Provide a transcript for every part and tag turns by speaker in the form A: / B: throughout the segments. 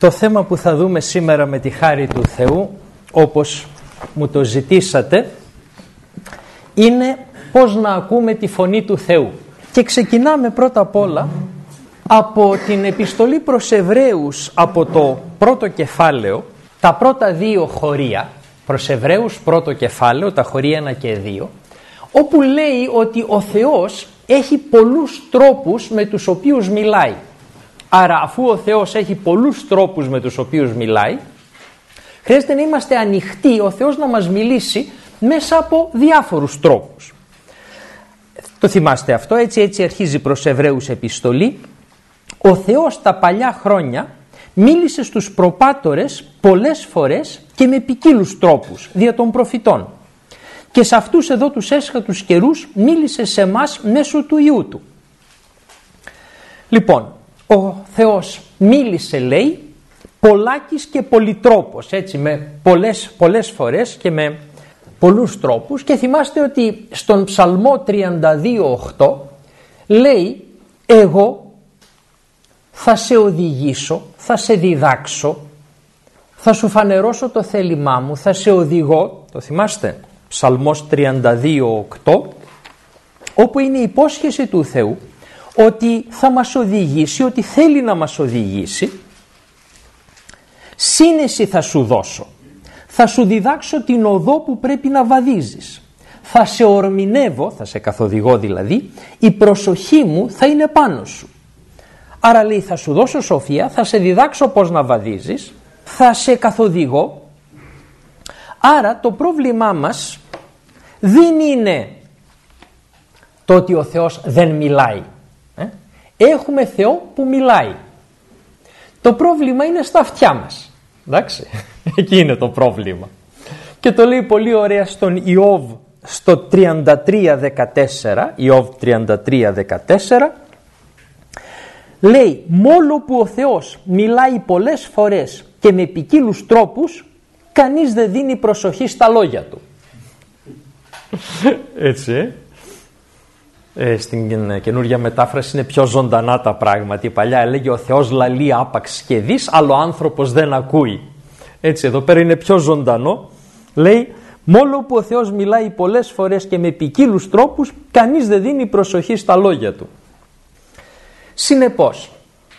A: Το θέμα που θα δούμε σήμερα με τη χάρη του Θεού, όπως μου το ζητήσατε, είναι πώς να ακούμε τη φωνή του Θεού. Και ξεκινάμε πρώτα απ' όλα από την επιστολή προς Εβραίους, από το πρώτο κεφάλαιο, τα πρώτα δύο χωρία, προς Εβραίους πρώτο κεφάλαιο, τα χωρία 1 και 2, όπου λέει ότι ο Θεός έχει πολλούς τρόπους με τους οποίους μιλάει. Άρα αφού ο Θεός έχει πολλούς τρόπους με τους οποίους μιλάει, χρειάζεται να είμαστε ανοιχτοί ο Θεός να μας μιλήσει μέσα από διάφορους τρόπους. Το θυμάστε αυτό, έτσι αρχίζει προς Εβραίους επιστολή. Ο Θεός τα παλιά χρόνια μίλησε στους προπάτορες πολλές φορές και με ποικίλους τρόπους δια των προφητών. Και σε αυτούς εδώ τους έσχατους καιρούς μίλησε σε μας μέσω του Υιού Του. Λοιπόν, ο Θεός μίλησε, λέει, πολλάκις και πολυτρόπος, έτσι, με πολλές φορές και με πολλούς τρόπους. Και θυμάστε ότι στον Ψαλμό 32:8 λέει, εγώ θα σε οδηγήσω, θα σε διδάξω, θα σου φανερώσω το θέλημά μου, θα σε οδηγώ. Το θυμάστε, Ψαλμός 32:8, όπου είναι η υπόσχεση του Θεού ότι θα μας οδηγήσει, ότι θέλει να μας οδηγήσει. Σύνεση θα σου δώσω, θα σου διδάξω την οδό που πρέπει να βαδίζεις, θα σε ορμηνεύω, θα σε καθοδηγώ δηλαδή, η προσοχή μου θα είναι πάνω σου. Άρα λέει, θα σου δώσω σοφία, θα σε διδάξω πώς να βαδίζεις, θα σε καθοδηγώ. Άρα το πρόβλημά μας δεν είναι το ότι ο Θεός δεν μιλάει. Έχουμε Θεό που μιλάει. Το πρόβλημα είναι στα αυτιά μας. Εντάξει, εκεί είναι το πρόβλημα. Και το λέει πολύ ωραία στον Ιώβ στο 33:14, Ιώβ 33:14, λέει, μόλο που ο Θεός μιλάει πολλές φορές και με ποικίλους τρόπους, κανείς δεν δίνει προσοχή στα λόγια του. Έτσι, στην καινούργια μετάφραση είναι πιο ζωντανά τα πράγματα. Η παλιά έλεγε ο Θεός λαλεί άπαξ και δεις, αλλά ο άνθρωπος δεν ακούει. Έτσι, εδώ πέρα είναι πιο ζωντανό. Λέει, μόλο που ο Θεός μιλάει πολλές φορές και με ποικίλους τρόπους, κανείς δεν δίνει προσοχή στα λόγια του. Συνεπώς,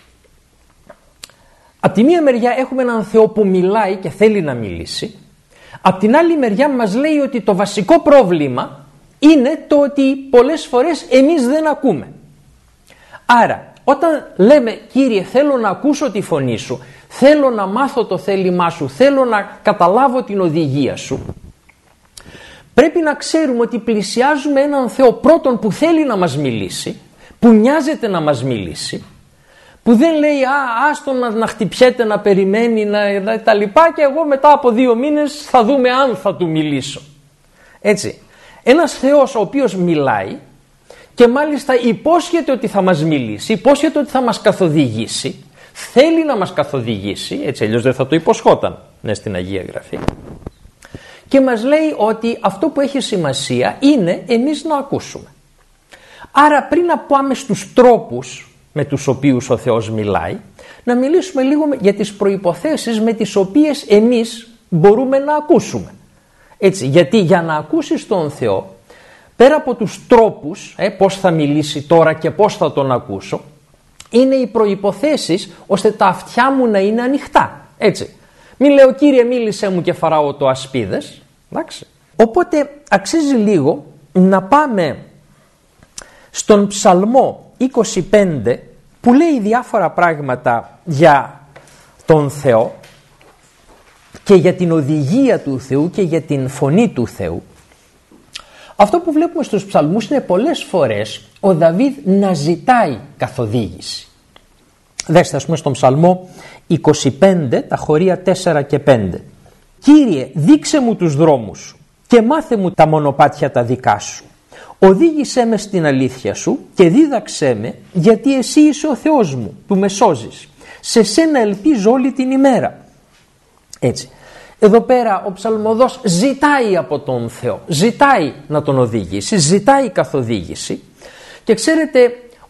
A: από τη μία μεριά έχουμε έναν Θεό που μιλάει και θέλει να μιλήσει. Από την άλλη μεριά μας λέει ότι το βασικό πρόβλημα είναι το ότι πολλές φορές εμείς δεν ακούμε. Άρα, όταν λέμε, Κύριε, θέλω να ακούσω τη φωνή σου, θέλω να μάθω το θέλημά σου, θέλω να καταλάβω την οδηγία σου, πρέπει να ξέρουμε ότι πλησιάζουμε έναν Θεό πρώτον που θέλει να μας μιλήσει, που νοιάζεται να μας μιλήσει, που δεν λέει άστον να χτυπιέται, να περιμένει τα λοιπά και εγώ μετά από 2 μήνες θα δούμε αν θα του μιλήσω. Έτσι, ένας Θεός ο οποίος μιλάει και μάλιστα υπόσχεται ότι θα μας μιλήσει, υπόσχεται ότι θα μας καθοδηγήσει, θέλει να μας καθοδηγήσει, έτσι αλλιώς δεν θα το υποσχόταν, στην Αγία Γραφή, και μας λέει ότι αυτό που έχει σημασία είναι εμείς να ακούσουμε. Άρα πριν να πάμε στους τρόπους με τους οποίους ο Θεός μιλάει, να μιλήσουμε λίγο για τις προϋποθέσεις με τις οποίες εμείς μπορούμε να ακούσουμε. Έτσι, γιατί για να ακούσεις τον Θεό, πέρα από τους τρόπους, πώς θα μιλήσει τώρα και πώς θα τον ακούσω, είναι οι προϋποθέσεις ώστε τα αυτιά μου να είναι ανοιχτά. Έτσι, μην λέω Κύριε μίλησέ μου και φαράω το ασπίδες. Εντάξει. Οπότε αξίζει λίγο να πάμε στον Ψαλμό 25 που λέει διάφορα πράγματα για τον Θεό και για την οδηγία του Θεού και για την φωνή του Θεού. Αυτό που βλέπουμε στους ψαλμούς είναι πολλές φορές ο Δαβίδ να ζητάει καθοδήγηση. Δέστε ας πούμε στον Ψαλμό 25 τα χωρία 4 και 5. Κύριε, δείξε μου τους δρόμους σου και μάθε μου τα μονοπάτια τα δικά σου. Οδήγησέ με στην αλήθεια σου και δίδαξέ με, γιατί εσύ είσαι ο Θεός μου που με σώζεις. Σε σένα ελπίζω όλη την ημέρα. Έτσι. Εδώ πέρα ο ψαλμοδός ζητάει από τον Θεό, ζητάει να τον οδηγήσει, ζητάει καθοδήγηση. Και ξέρετε,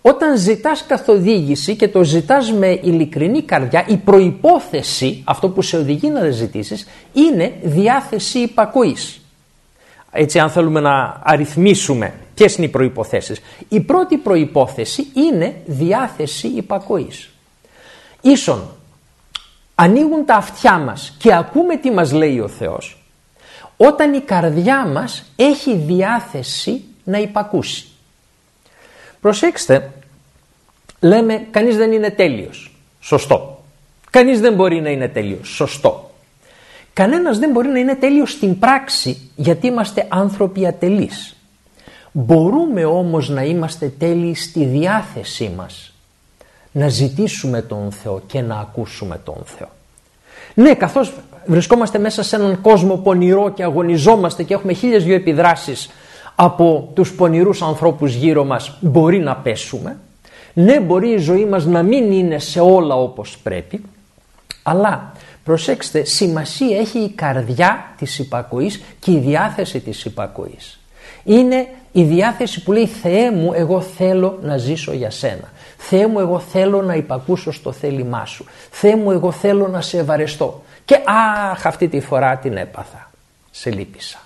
A: Όταν ζητάς καθοδήγηση και το ζητάς με ειλικρινή καρδιά, η προϋπόθεση, αυτό που σε οδηγεί να ζητήσεις, είναι διάθεση υπακοής. Έτσι, αν θέλουμε να αριθμίσουμε ποιες είναι οι προϋποθέσεις. Η πρώτη προϋπόθεση είναι διάθεση υπακοής. Ίσον, ανοίγουν τα αυτιά μας και ακούμε τι μας λέει ο Θεός, όταν η καρδιά μας έχει διάθεση να υπακούσει. Προσέξτε, λέμε κανείς δεν είναι τέλειος. Σωστό. Κανείς δεν μπορεί να είναι τέλειος. Σωστό. Κανένας δεν μπορεί να είναι τέλειος στην πράξη, γιατί είμαστε άνθρωποι ατελείς. Μπορούμε όμως να είμαστε τέλειοι στη διάθεσή μας, να ζητήσουμε τον Θεό και να ακούσουμε τον Θεό. Ναι, καθώς βρισκόμαστε μέσα σε έναν κόσμο πονηρό και αγωνιζόμαστε και έχουμε 1002 επιδράσεις από τους πονηρούς ανθρώπους γύρω μας, μπορεί να πέσουμε. Ναι, μπορεί η ζωή μας να μην είναι σε όλα όπως πρέπει, αλλά προσέξτε, σημασία έχει η καρδιά της υπακοής και η διάθεση της υπακοής. Είναι η διάθεση που λέει «Θεέ μου, εγώ θέλω να ζήσω για σένα. Θεέ μου, εγώ θέλω να υπακούσω στο θέλημά σου. Θεέ μου, εγώ θέλω να σε ευαρεστώ». Και αχ, αυτή τη φορά την έπαθα. Σε λύπησα.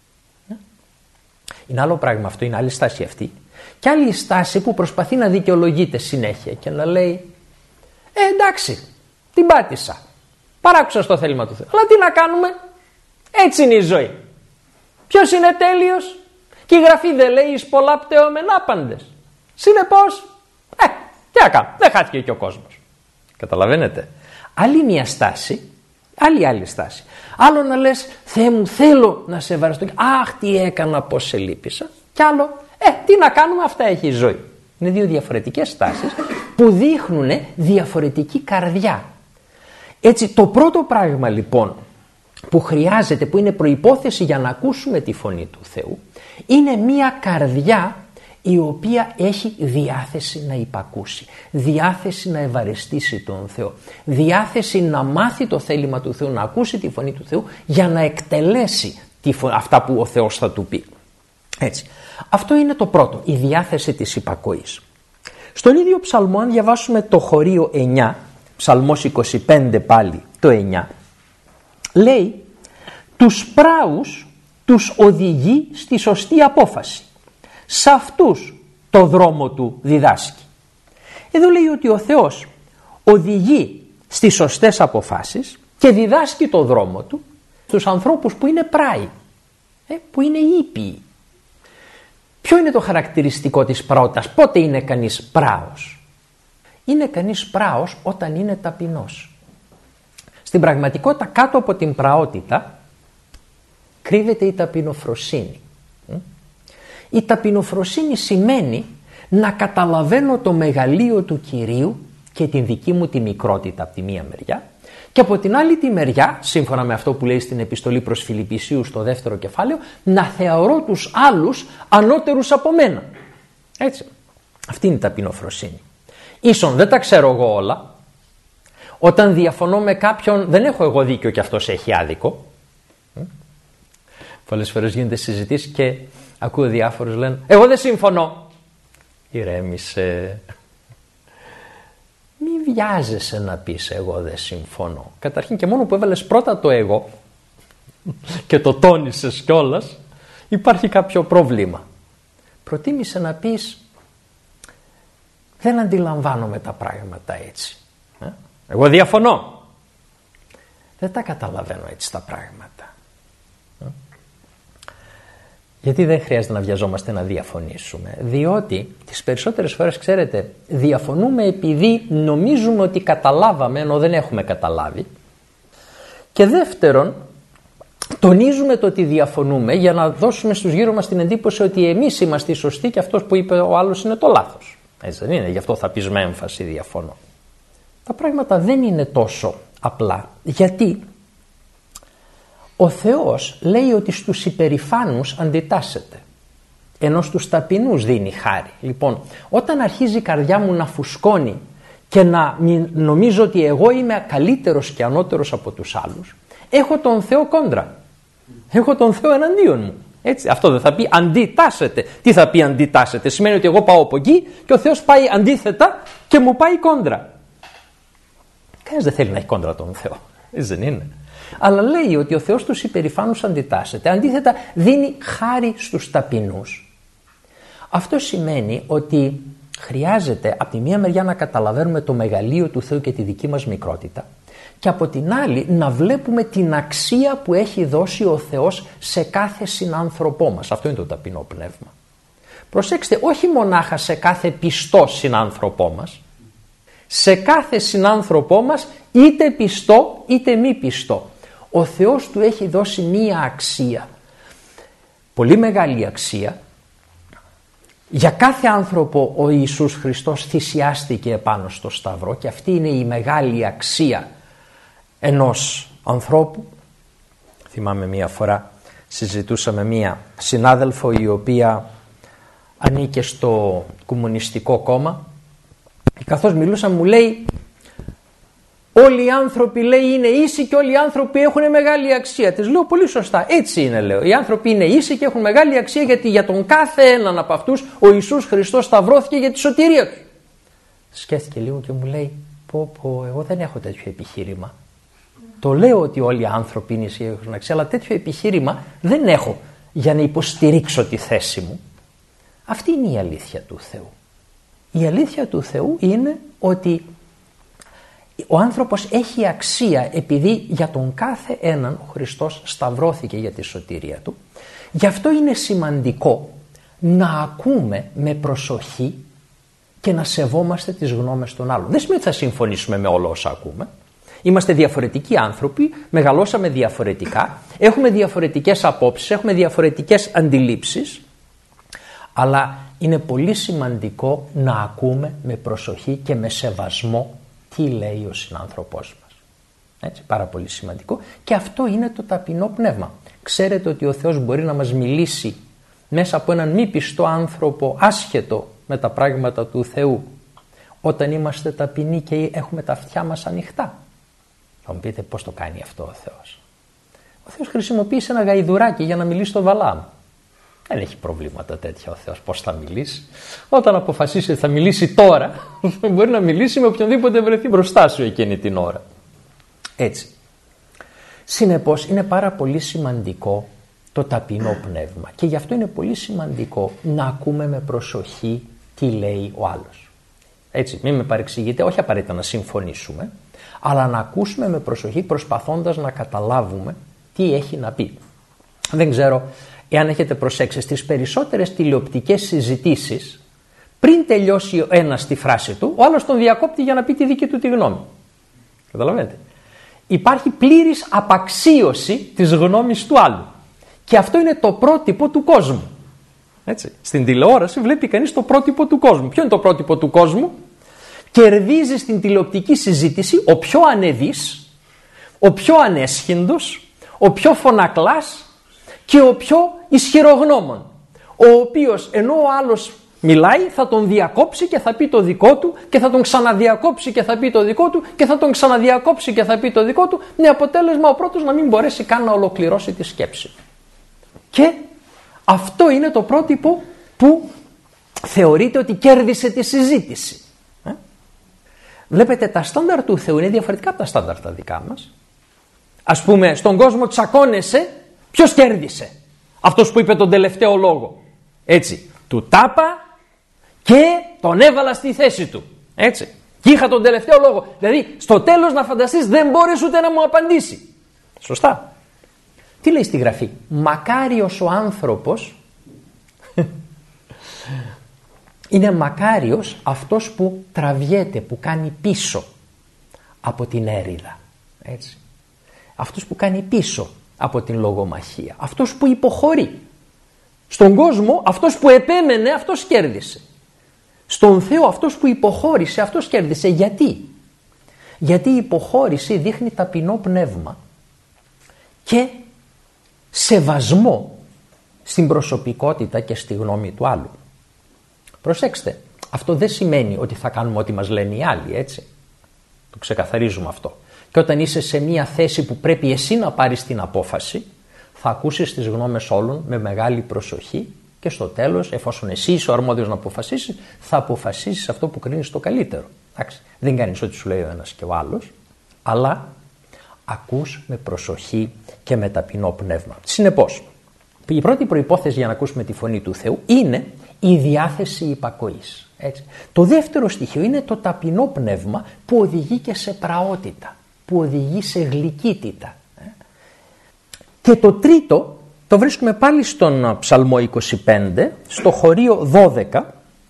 A: Είναι άλλο πράγμα αυτό, είναι άλλη στάση αυτή. Και άλλη στάση που προσπαθεί να δικαιολογείται συνέχεια και να λέει εντάξει, την πάτησα. Παράκουσα στο θέλημα του Θεού. Αλλά τι να κάνουμε, έτσι είναι η ζωή. Ποιος είναι τέλειος? Και η Γραφή δεν λέει εις πολλά πτεώμεν άπαντες. Συνεπώς, τι να κάνω, δεν χάθηκε και ο κόσμος. Καταλαβαίνετε. Άλλη μια στάση, άλλη στάση. Άλλο να λες Θεέ μου, θέλω να σε ευαρεστώ. Αχ, τι έκανα, πως σε λύπησα. Κι άλλο, τι να κάνουμε, αυτά έχει η ζωή. Είναι δύο διαφορετικές στάσεις που δείχνουν διαφορετική καρδιά. Έτσι, το πρώτο πράγμα λοιπόν που χρειάζεται, που είναι προϋπόθεση για να ακούσουμε τη φωνή του Θεού, είναι μια καρδιά η οποία έχει διάθεση να υπακούσει, διάθεση να ευαρεστήσει τον Θεό, διάθεση να μάθει το θέλημα του Θεού, να ακούσει τη φωνή του Θεού για να εκτελέσει αυτά που ο Θεός θα του πει. Έτσι. Αυτό είναι το πρώτο, η διάθεση της υπακοής. Στον ίδιο ψαλμό, αν διαβάσουμε το χωρίο 9, ψαλμός 25 πάλι, το 9, λέει «Τους πράους τους οδηγεί στη σωστή απόφαση. Σε αυτούς το δρόμο του διδάσκει». Εδώ λέει ότι ο Θεός οδηγεί στις σωστές αποφάσεις και διδάσκει το δρόμο του στους ανθρώπους που είναι πράοι, που είναι ήπιοι. Ποιο είναι το χαρακτηριστικό της πραότητας? Πότε είναι κανείς πράος? Είναι κανείς πράος όταν είναι ταπεινός. Στην πραγματικότητα, κάτω από την πραότητα κρύβεται η ταπεινοφροσύνη. Η ταπεινοφροσύνη σημαίνει να καταλαβαίνω το μεγαλείο του Κυρίου και την δική μου τη μικρότητα από τη μία μεριά, και από την άλλη τη μεριά, σύμφωνα με αυτό που λέει στην επιστολή προς Φιλιππισίους στο 2ο κεφάλαιο, να θεωρώ τους άλλους ανώτερους από μένα. Έτσι. Αυτή είναι η ταπεινοφροσύνη. Ίσον δεν τα ξέρω εγώ όλα. Όταν διαφωνώ με κάποιον, δεν έχω εγώ δίκιο και αυτός έχει άδικο. Πολλές φορές γίνεται συζητήσεις και ακούω διάφορους λένε «Εγώ δεν συμφωνώ». Ηρέμησε. Μη βιάζεσαι να πεις «Εγώ δεν συμφωνώ». Καταρχήν και μόνο που έβαλες πρώτα το εγώ και το τόνισες κιόλας, υπάρχει κάποιο πρόβλημα. Προτίμησε να πεις «Δεν αντιλαμβάνομαι τα πράγματα έτσι. Εγώ διαφωνώ. Δεν τα καταλαβαίνω έτσι τα πράγματα». Γιατί δεν χρειάζεται να βιαζόμαστε να διαφωνήσουμε? Διότι τις περισσότερες φορές, ξέρετε, διαφωνούμε επειδή νομίζουμε ότι καταλάβαμε ενώ δεν έχουμε καταλάβει. Και δεύτερον, τονίζουμε το ότι διαφωνούμε για να δώσουμε στους γύρω μας την εντύπωση ότι εμείς είμαστε οι σωστοί και αυτός που είπε ο άλλος είναι το λάθος. Έτσι δεν είναι? Γι' αυτό θα πεις με έμφαση διαφωνώ. Τα πράγματα δεν είναι τόσο απλά. Γιατί ο Θεός λέει ότι στους υπερηφάνους αντιτάσσεται, ενώ στους ταπεινούς δίνει χάρη. Λοιπόν, όταν αρχίζει η καρδιά μου να φουσκώνει και να νομίζω ότι εγώ είμαι καλύτερος και ανώτερος από τους άλλους, έχω τον Θεό κόντρα. Έχω τον Θεό εναντίον μου. Έτσι, αυτό δεν θα πει αντιτάσσεται. Τι θα πει αντιτάσσεται? Σημαίνει ότι εγώ πάω από εκεί και ο Θεός πάει αντίθετα και μου πάει κόντρα. Κανείς δεν θέλει να έχει κόντρα τον Θεό. Έτσι δεν είναι? Αλλά λέει ότι ο Θεός τους υπερηφάνους αντιτάσσεται. Αντίθετα δίνει χάρη στους ταπεινούς. Αυτό σημαίνει ότι χρειάζεται από τη μία μεριά να καταλαβαίνουμε το μεγαλείο του Θεού και τη δική μας μικρότητα, και από την άλλη να βλέπουμε την αξία που έχει δώσει ο Θεός σε κάθε συνάνθρωπό μας. Αυτό είναι το ταπεινό πνεύμα. Προσέξτε, όχι μονάχα σε κάθε πιστό συνάνθρωπό μας, σε κάθε συνάνθρωπό μας, είτε πιστό είτε μη πιστό. Ο Θεός του έχει δώσει μία αξία, πολύ μεγάλη αξία. Για κάθε άνθρωπο ο Ιησούς Χριστός θυσιάστηκε επάνω στο Σταυρό, και αυτή είναι η μεγάλη αξία ενός ανθρώπου. Θυμάμαι μία φορά συζητούσαμε μία συνάδελφο η οποία ανήκε στο Κομμουνιστικό Κόμμα, και καθώς μιλούσα μου λέει, όλοι οι άνθρωποι, λέει, είναι ίσοι και όλοι οι άνθρωποι έχουν μεγάλη αξία. Της λέω, πολύ σωστά, έτσι είναι, λέω. Οι άνθρωποι είναι ίσοι και έχουν μεγάλη αξία, γιατί για τον κάθε έναν από αυτούς ο Ιησούς Χριστός σταυρώθηκε για τη σωτηρία του. Σκέφτηκε λίγο και μου λέει, εγώ δεν έχω τέτοιο επιχείρημα. Το λέω ότι όλοι οι άνθρωποι είναι ίσοι και έχουν αξία, αλλά τέτοιο επιχείρημα δεν έχω για να υποστηρίξω τη θέση μου. Αυτή είναι η αλήθεια του Θεού. Η αλήθεια του Θεού είναι ότι ο άνθρωπος έχει αξία επειδή για τον κάθε έναν ο Χριστός σταυρώθηκε για τη σωτηρία του. Γι' αυτό είναι σημαντικό να ακούμε με προσοχή και να σεβόμαστε τις γνώμες των άλλων. Δεν σημαίνει ότι θα συμφωνήσουμε με όλα όσα ακούμε. Είμαστε διαφορετικοί άνθρωποι, μεγαλώσαμε διαφορετικά, έχουμε διαφορετικές απόψεις, έχουμε διαφορετικές αντιλήψεις, αλλά είναι πολύ σημαντικό να ακούμε με προσοχή και με σεβασμό τι λέει ο συνάνθρωπός μας. Έτσι, πάρα πολύ σημαντικό, και αυτό είναι το ταπεινό πνεύμα. Ξέρετε ότι ο Θεός μπορεί να μας μιλήσει μέσα από έναν μη πιστό άνθρωπο, άσχετο με τα πράγματα του Θεού, όταν είμαστε ταπεινοί και έχουμε τα αυτιά μας ανοιχτά. Θα μου πείτε, πώς το κάνει αυτό ο Θεός? Ο Θεός χρησιμοποίησε ένα γαϊδουράκι για να μιλήσει στο Βαλάμ. Δεν έχει προβλήματα τέτοια ο Θεός. Πώς θα μιλήσει? Όταν αποφασίσει ότι θα μιλήσει τώρα, μπορεί να μιλήσει με οποιονδήποτε βρεθεί μπροστά σου εκείνη την ώρα. Έτσι. Συνεπώς είναι πάρα πολύ σημαντικό το ταπεινό πνεύμα, και γι' αυτό είναι πολύ σημαντικό να ακούμε με προσοχή τι λέει ο άλλος. Έτσι, μην με παρεξηγείτε, όχι απαραίτητα να συμφωνήσουμε, αλλά να ακούσουμε με προσοχή, προσπαθώντας να καταλάβουμε τι έχει να πει. Δεν ξέρω εάν έχετε προσέξει, στις περισσότερες τηλεοπτικές συζητήσεις, πριν τελειώσει ο ένας τη φράση του, ο άλλος τον διακόπτει για να πει τη δική του τη γνώμη. Καταλαβαίνετε? Υπάρχει πλήρης απαξίωση της γνώμης του άλλου. Και αυτό είναι το πρότυπο του κόσμου. Έτσι. Στην τηλεόραση βλέπει κανείς το πρότυπο του κόσμου. Ποιο είναι το πρότυπο του κόσμου? Κερδίζει στην τηλεοπτική συζήτηση ο πιο ανεβής, ο πιο ανέσχυντος, ο πιο φωνακλάς και ο πιο ισχυρογνώμων, ο οποίος ενώ ο άλλος μιλάει θα τον διακόψει και θα πει το δικό του, και θα τον ξαναδιακόψει και θα πει το δικό του, και θα τον ξαναδιακόψει και θα πει το δικό του, με αποτέλεσμα ο πρώτος να μην μπορέσει καν να ολοκληρώσει τη σκέψη του. Και αυτό είναι το πρότυπο που θεωρείται ότι κέρδισε τη συζήτηση. Βλέπετε, τα στάνταρ του Θεού είναι διαφορετικά από τα στάνταρ τα δικά μας. Ας πούμε, στον κόσμο τσακώνεσαι, ποιος κέρδισε? Αυτός που είπε τον τελευταίο λόγο. Έτσι, του τάπα και τον έβαλα στη θέση του. Έτσι, και είχα τον τελευταίο λόγο. Δηλαδή, στο τέλος να φανταστείς δεν μπόρεσε ούτε να μου απαντήσει. Σωστά? Τι λέει στη Γραφή? Μακάριος ο άνθρωπος, είναι μακάριος αυτός που τραβιέται, που κάνει πίσω από την έριδα. Έτσι. Αυτός που κάνει πίσω από την λογομαχία. Αυτός που υποχωρεί. Στον κόσμο αυτός που επέμενε, αυτός κέρδισε. Στον Θεό αυτός που υποχώρησε, αυτός κέρδισε. Γιατί? Γιατί η υποχώρηση δείχνει ταπεινό πνεύμα και σεβασμό στην προσωπικότητα και στη γνώμη του άλλου. Προσέξτε, αυτό δεν σημαίνει ότι θα κάνουμε ό,τι μας λένε οι άλλοι, έτσι. Το ξεκαθαρίζουμε αυτό. Και όταν είσαι σε μια θέση που πρέπει εσύ να πάρεις την απόφαση, θα ακούσεις τις γνώμες όλων με μεγάλη προσοχή και στο τέλος, εφόσον εσύ είσαι ο αρμόδιος να αποφασίσεις, θα αποφασίσεις αυτό που κρίνεις το καλύτερο. Εντάξει, δεν κάνεις ό,τι σου λέει ο ένας και ο άλλος, αλλά ακούς με προσοχή και με ταπεινό πνεύμα. Συνεπώς, η πρώτη προϋπόθεση για να ακούσουμε τη φωνή του Θεού είναι η διάθεση υπακοής. Έτσι. Το δεύτερο στοιχείο είναι το ταπεινό πνεύμα που οδηγεί και σε πραότητα, που οδηγεί σε γλυκύτητα. Και το τρίτο το βρίσκουμε πάλι στον Ψαλμό 25, στο χωρίο 12,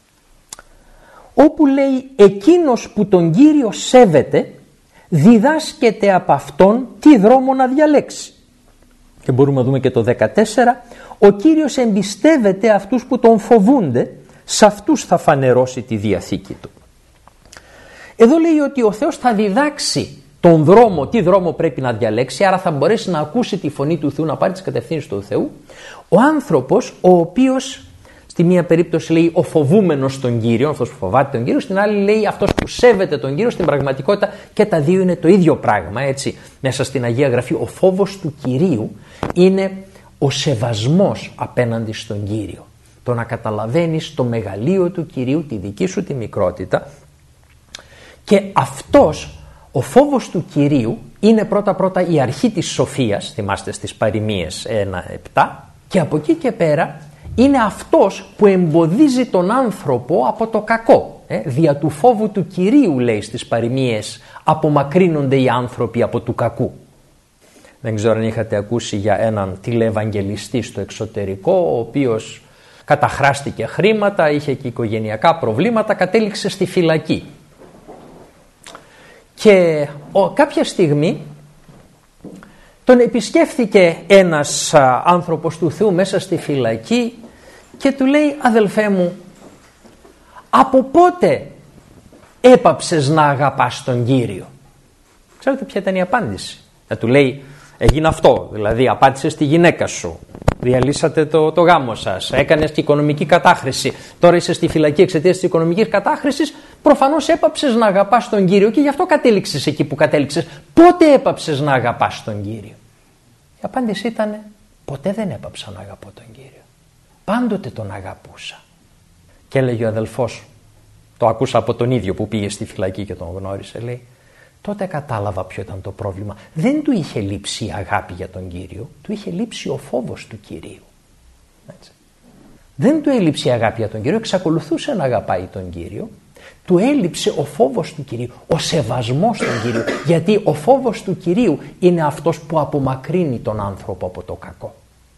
A: όπου λέει «Εκείνος που τον Κύριο σέβεται διδάσκεται από αυτόν τι δρόμο να διαλέξει». Και μπορούμε να δούμε και το 14, «Ο Κύριος εμπιστεύεται αυτούς που τον φοβούνται, σε αυτούς θα φανερώσει τη διαθήκη του». Εδώ λέει ότι ο Θεός θα διδάξει τον δρόμο, τι δρόμο πρέπει να διαλέξει, άρα θα μπορέσει να ακούσει τη φωνή του Θεού, να πάρει τις κατευθύνσεις του Θεού. Ο άνθρωπος, ο οποίος στη μία περίπτωση λέει ο φοβούμενος τον Κύριο, αυτός που φοβάται τον Κύριο, στην άλλη λέει αυτός που σέβεται τον Κύριο. Στην πραγματικότητα και τα δύο είναι το ίδιο πράγμα, έτσι. Μέσα στην Αγία Γραφή ο φόβος του Κυρίου είναι ο σεβασμός απέναντι στον Κύριο. Το να καταλαβαίνεις το μεγαλείο του Κυρίου, τη δική σου τη μικρότητα, και αυτός ο φόβος του Κυρίου είναι πρώτα η αρχή της σοφίας, θυμάστε στις παροιμίες 1-7, και από εκεί και πέρα είναι αυτός που εμποδίζει τον άνθρωπο από το κακό. Δια του φόβου του Κυρίου, λέει στις παροιμίες, απομακρύνονται οι άνθρωποι από του κακού. Δεν ξέρω αν είχατε ακούσει για έναν τηλεευαγγελιστή στο εξωτερικό, ο οποίος καταχράστηκε χρήματα, είχε και οικογενειακά προβλήματα, κατέληξε στη φυλακή. Και κάποια στιγμή τον επισκέφθηκε ένας άνθρωπος του Θεού μέσα στη φυλακή και του λέει «Αδελφέ μου, από πότε έπαψες να αγαπάς τον Κύριο?» Ξέρετε ποια ήταν η απάντηση? Του λέει «Έγινε αυτό, δηλαδή απάτησες τη γυναίκα σου, διαλύσατε το γάμο σας, έκανες και οικονομική κατάχρηση, τώρα είσαι στη φυλακή εξαιτίας της οικονομικής κατάχρησης, προφανώς έπαψες να αγαπάς τον Κύριο και γι' αυτό κατέληξες εκεί που κατέληξες. Πότε έπαψες να αγαπάς τον Κύριο?» Η απάντηση ήταν «Ποτέ δεν έπαψα να αγαπώ τον Κύριο. Πάντοτε τον αγαπούσα». Και έλεγε ο αδελφός, το άκουσα από τον ίδιο που πήγε στη φυλακή και τον γνώρισε, λέει «Τότε κατάλαβα ποιο ήταν το πρόβλημα. Δεν του είχε λείψει η αγάπη για τον Κύριο, του είχε λείψει ο φόβος του Κυρίου». Έτσι. Δεν του έλειψε η αγάπη για τον Κύριο, εξακολουθούσε να αγαπάει τον Κύριο, του έλειψε ο φόβος του Κυρίου, ο σεβασμός στον Κύριο, γιατί ο φόβος του Κυρίου είναι αυτός που απομακρύνει τον άνθρωπο από το κακό.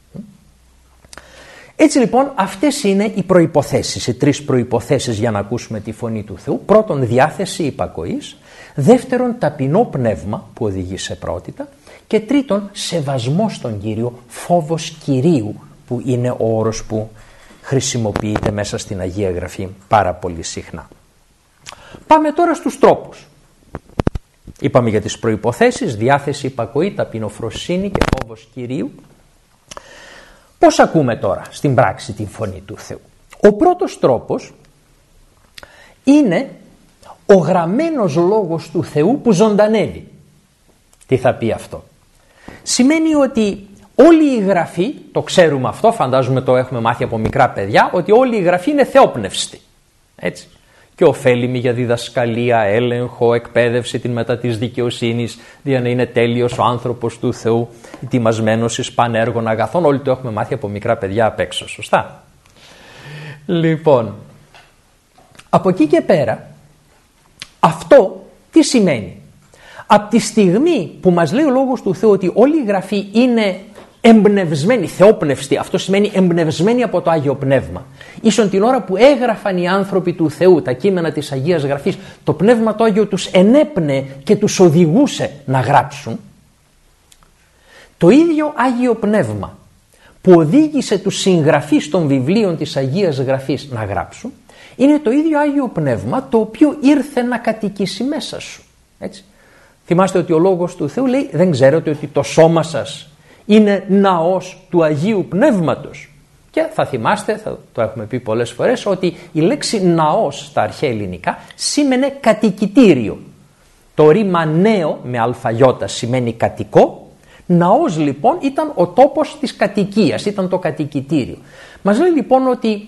A: Έτσι λοιπόν αυτές είναι οι προϋποθέσεις, οι τρεις προϋποθέσεις για να ακούσουμε τη φωνή του Θεού. Πρώτον, διάθεση υπακοής. Δεύτερον, ταπεινό πνεύμα που οδηγεί σε πρότητα. Και τρίτον, σεβασμό στον Κύριο, φόβος Κυρίου, που είναι ο όρος που χρησιμοποιείται μέσα στην Αγία Γραφή πάρα πολύ συχνά. Πάμε τώρα στους τρόπους. Είπαμε για τις προϋποθέσεις, διάθεση, υπακοή, ταπεινοφροσύνη και φόβος Κυρίου. Πώς ακούμε τώρα στην πράξη την φωνή του Θεού? Ο πρώτος τρόπος είναι ο γραμμένος λόγος του Θεού που ζωντανεύει. Τι θα πει αυτό? Σημαίνει ότι όλη η Γραφή, το ξέρουμε αυτό, φαντάζομαι το έχουμε μάθει από μικρά παιδιά, ότι όλη η Γραφή είναι θεόπνευστη. Έτσι. Και ωφέλιμη για διδασκαλία, έλεγχο, εκπαίδευση την μετά της δικαιοσύνης, για να είναι τέλειος ο άνθρωπος του Θεού, ετοιμασμένος εις παν έργων αγαθών. Όλοι το έχουμε μάθει από μικρά παιδιά απ' έξω, σωστά? Λοιπόν, από εκεί και πέρα, αυτό τι σημαίνει? Από τη στιγμή που μας λέει ο Λόγος του Θεού ότι όλη η Γραφή είναι εμπνευσμένη, θεόπνευστη, αυτό σημαίνει εμπνευσμένη από το Άγιο Πνεύμα. Ίσον την ώρα που έγραφαν οι άνθρωποι του Θεού τα κείμενα της Αγίας Γραφής, το Πνεύμα το Άγιο τους ενέπνεε και τους οδηγούσε να γράψουν. Το ίδιο Άγιο Πνεύμα που οδήγησε τους συγγραφείς των βιβλίων της Αγίας Γραφής να γράψουν, είναι το ίδιο Άγιο Πνεύμα το οποίο ήρθε να κατοικήσει μέσα σου. Έτσι. Θυμάστε ότι ο Λόγος του Θεού λέει, δεν ξέρετε ότι το σώμα σας είναι ναός του Αγίου Πνεύματος? Και θα θυμάστε, θα το έχουμε πει πολλές φορές, ότι η λέξη ναός στα αρχαία ελληνικά σήμαινε κατοικητήριο. Το ρήμα νέο με αλφαγιώτα σημαίνει κατοικό, Ναός λοιπόν ήταν ο τόπος της κατοικίας, ήταν το κατοικητήριο. Μας λέει λοιπόν ότι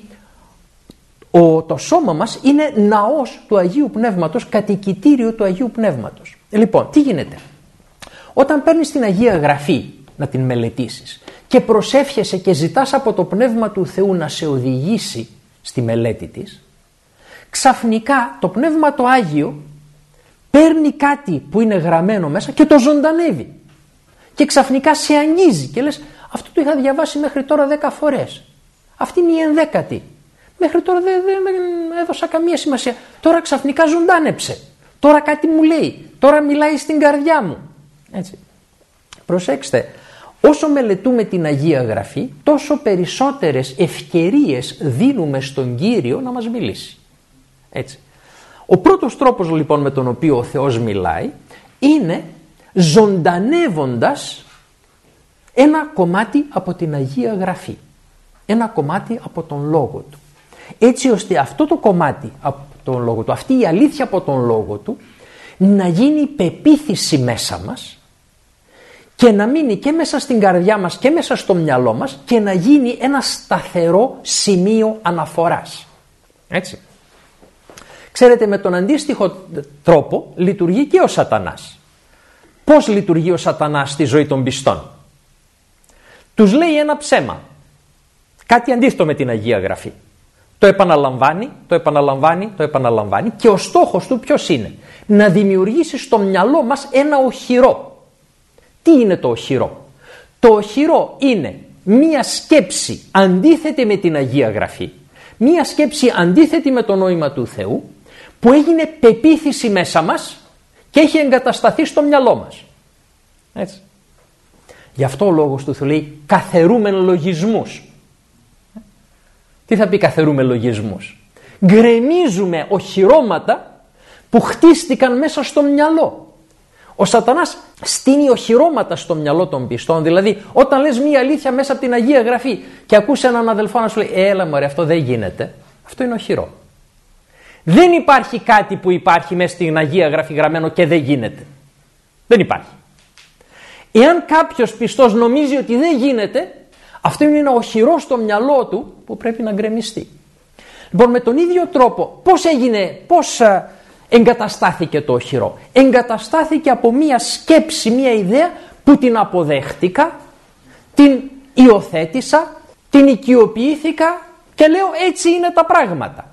A: το σώμα μας είναι ναός του Αγίου Πνεύματος, κατοικητήριο του Αγίου Πνεύματος. Λοιπόν, τι γίνεται? Όταν παίρνεις την Αγία Γραφή να την μελετήσεις και προσεύχεσαι και ζητάς από το Πνεύμα του Θεού να σε οδηγήσει στη μελέτη της, ξαφνικά το Πνεύμα το Άγιο παίρνει κάτι που είναι γραμμένο μέσα και το ζωντανεύει. Και ξαφνικά σε αγγίζει και λες, αυτό το είχα διαβάσει μέχρι τώρα 10 φορές. Αυτή είναι η 11η. Μέχρι τώρα δεν έδωσα καμία σημασία. Τώρα ξαφνικά ζωντάνεψε. Τώρα κάτι μου λέει. Τώρα μιλάει στην καρδιά μου. Έτσι. Προσέξτε, όσο μελετούμε την Αγία Γραφή, τόσο περισσότερες ευκαιρίες δίνουμε στον Κύριο να μας μιλήσει. Έτσι. Ο πρώτος τρόπος λοιπόν με τον οποίο ο Θεός μιλάει είναι ζωντανεύοντας ένα κομμάτι από την Αγία Γραφή. Ένα κομμάτι από τον Λόγο Του. Έτσι ώστε αυτό το κομμάτι από τον Λόγο Του, αυτή η αλήθεια από τον Λόγο Του, να γίνει πεποίθηση μέσα μας και να μείνει και μέσα στην καρδιά μας και μέσα στο μυαλό μας και να γίνει ένα σταθερό σημείο αναφοράς. Έτσι. Ξέρετε, με τον αντίστοιχο τρόπο λειτουργεί και ο Σατανάς. Πώς λειτουργεί ο Σατανάς στη ζωή των πιστών? Τους λέει ένα ψέμα, κάτι αντίθετο με την Αγία Γραφή. Το επαναλαμβάνει, το επαναλαμβάνει, το επαναλαμβάνει και ο στόχος του ποιος είναι? Να δημιουργήσει στο μυαλό μας ένα οχυρό. Τι είναι το οχυρό? Το οχυρό είναι μία σκέψη αντίθετη με την Αγία Γραφή, μία σκέψη αντίθετη με το νόημα του Θεού, που έγινε πεποίθηση μέσα μας και έχει εγκατασταθεί στο μυαλό μας. Έτσι. Γι' αυτό ο λόγος του Θεού λέει καθερούμεν λογισμούς. Τι θα πει καθερούμε λογισμούς? Γκρεμίζουμε οχυρώματα που χτίστηκαν μέσα στο μυαλό. Ο Σατανάς στείνει οχυρώματα στο μυαλό των πιστών. Δηλαδή όταν λες μία αλήθεια μέσα από την Αγία Γραφή και ακούς έναν αδελφό να σου λέει έλα μωρέ, αυτό δεν γίνεται, αυτό είναι οχυρό. Δεν υπάρχει κάτι που υπάρχει μέσα στην Αγία Γραφή γραμμένο και δεν γίνεται. Δεν υπάρχει. Εάν κάποιος πιστός νομίζει ότι δεν γίνεται, αυτό είναι ένα οχυρό στο μυαλό του που πρέπει να γκρεμιστεί. Λοιπόν, με τον ίδιο τρόπο, πώς εγκαταστάθηκε το οχυρό? Εγκαταστάθηκε από μία σκέψη, μία ιδέα που την αποδέχτηκα, την υιοθέτησα, την οικειοποιήθηκα και λέω έτσι είναι τα πράγματα.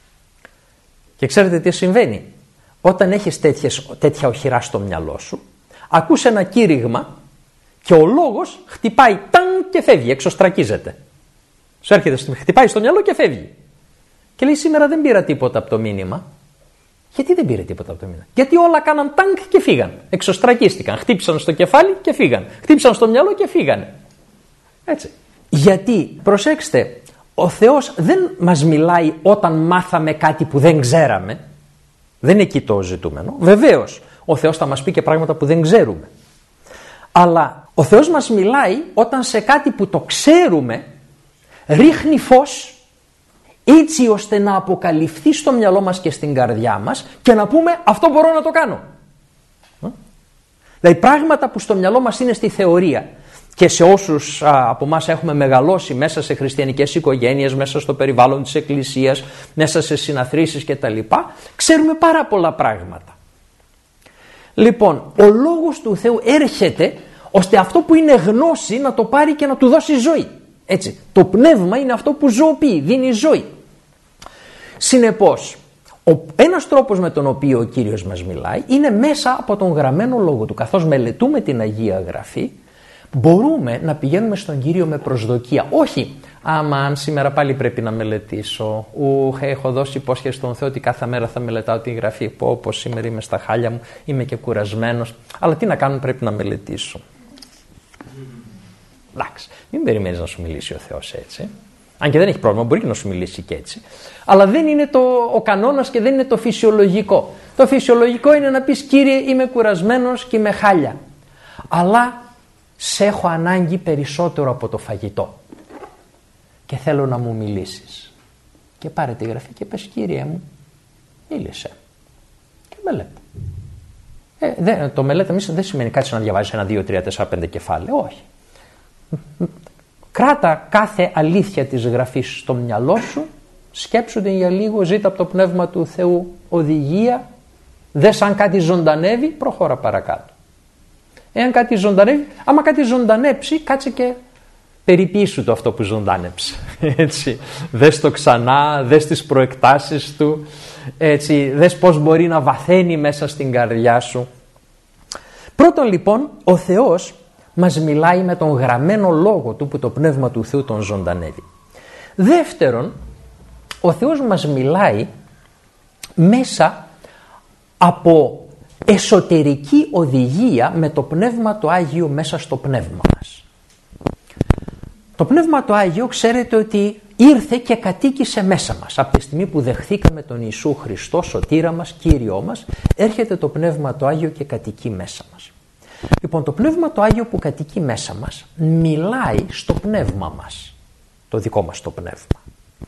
A: Και ξέρετε τι συμβαίνει? Όταν έχεις τέτοια οχυρά στο μυαλό σου, ακούς ένα κήρυγμα και ο λόγος χτυπάει ταν και φεύγει, εξωστρακίζεται. Σου έρχεται, χτυπάει στο μυαλό και φεύγει. Και λέει σήμερα δεν πήρα τίποτα από το μήνυμα. Γιατί δεν πήρε τίποτα από το μήνυμα? Γιατί όλα κάναν τάγκ και φύγαν. Εξωστρακίστηκαν. Χτύπησαν στο κεφάλι και φύγαν. Χτύπησαν στο μυαλό και φύγανε. Έτσι. Γιατί, προσέξτε, ο Θεός δεν μας μιλάει όταν μάθαμε κάτι που δεν ξέραμε. Δεν είναι εκεί το ζητούμενο. Βεβαίως, ο Θεός θα μας πει και πράγματα που δεν ξέρουμε. Αλλά ο Θεός μας μιλάει όταν σε κάτι που το ξέρουμε ρίχνει φως, έτσι ώστε να αποκαλυφθεί στο μυαλό μας και στην καρδιά μας και να πούμε αυτό μπορώ να το κάνω. Δηλαδή πράγματα που στο μυαλό μας είναι στη θεωρία και σε όσους από εμάς έχουμε μεγαλώσει μέσα σε χριστιανικές οικογένειες, μέσα στο περιβάλλον της Εκκλησίας, μέσα σε συναθρήσεις κτλ. Ξέρουμε πάρα πολλά πράγματα. Λοιπόν, ο Λόγος του Θεού έρχεται ώστε αυτό που είναι γνώση να το πάρει και να του δώσει ζωή. Έτσι, το πνεύμα είναι αυτό που ζωοποιεί, δίνει ζωή. Συνεπώς, ένας τρόπος με τον οποίο ο Κύριος μας μιλάει είναι μέσα από τον γραμμένο Λόγο Του. Καθώς μελετούμε την Αγία Γραφή, μπορούμε να πηγαίνουμε στον Κύριο με προσδοκία. Όχι, αν σήμερα πάλι πρέπει να μελετήσω. Έχω δώσει υπόσχεση στον Θεό ότι κάθε μέρα θα μελετάω τη Γραφή. Όπως σήμερα είμαι στα χάλια μου, είμαι και κουρασμένος. Αλλά τι να κάνω, πρέπει να μελετήσω. Εντάξει, μην περιμένεις να σου μιλήσει ο Θεός έτσι. Αν και δεν έχει πρόβλημα, μπορεί και να σου μιλήσει και έτσι. Αλλά δεν είναι ο κανόνας και δεν είναι το φυσιολογικό. Το φυσιολογικό είναι να πεις Κύριε, είμαι κουρασμένος και είμαι χάλια. Αλλά σε έχω ανάγκη περισσότερο από το φαγητό. Και θέλω να μου μιλήσεις. Και πάρε τη Γραφή και πες Κύριε μου, μίλησε. Και μελέτα. Το μελέτα μίσης δεν σημαίνει κάτσε να διαβάζεις 1, 2, 3, 4, 5 κεφάλαια. Όχι. Κράτα κάθε αλήθεια της Γραφής στο μυαλό σου, σκέψου την για λίγο, ζήτα από το Πνεύμα του Θεού οδηγία, δες αν κάτι ζωντανεύει, προχώρα παρακάτω. Εάν κάτι ζωντανεύει, άμα κάτι ζωντανέψει, κάτσε και περιποιήσου το αυτό που ζωντάνεψε. Έτσι. Δες το ξανά, δες τις προεκτάσεις του, έτσι, δες πώς μπορεί να βαθαίνει μέσα στην καρδιά σου. Πρώτον λοιπόν, ο Θεός μας μιλάει με τον γραμμένο λόγο του που το Πνεύμα του Θεού τον ζωντανεύει. Δεύτερον, ο Θεός μας μιλάει μέσα από εσωτερική οδηγία με το Πνεύμα το Άγιο μέσα στο πνεύμα μας. Το Πνεύμα το Άγιο ξέρετε ότι ήρθε και κατοίκησε μέσα μας. Από τη στιγμή που δεχθήκαμε τον Ιησού Χριστό, σωτήρα μας, Κύριό μας, έρχεται το Πνεύμα το Άγιο και κατοικεί μέσα μας. Λοιπόν, το Πνεύμα το Άγιο που κατοικεί μέσα μας μιλάει στο πνεύμα μας, το δικό μας το πνεύμα.